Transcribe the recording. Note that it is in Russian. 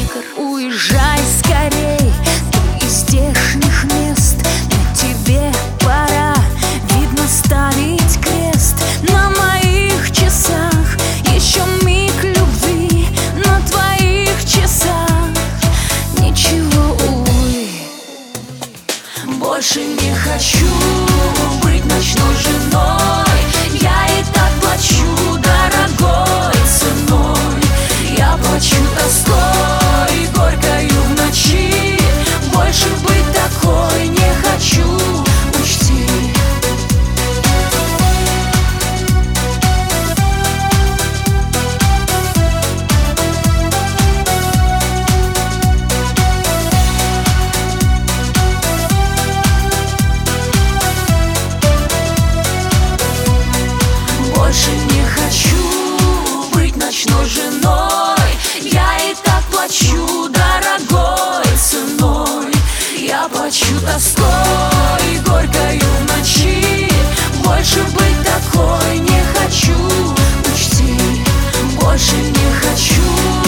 тигр. Уезжай скорей, ты из здешних мест. На тебе пора, видно, ставить крест. На моих часах еще миг любви, на твоих часах ничего, увы. Больше не хочу быть ночной женой. Я и так плачу дорогой ценой. Я плачу тоской, горькою в ночи. Больше быть такой не хочу, учти. Больше не хочу быть ночной женой. Я и так плачу дорогой ценой. Я плачу тоской, горькою в ночи. Больше быть такой не хочу, учти. Больше не хочу.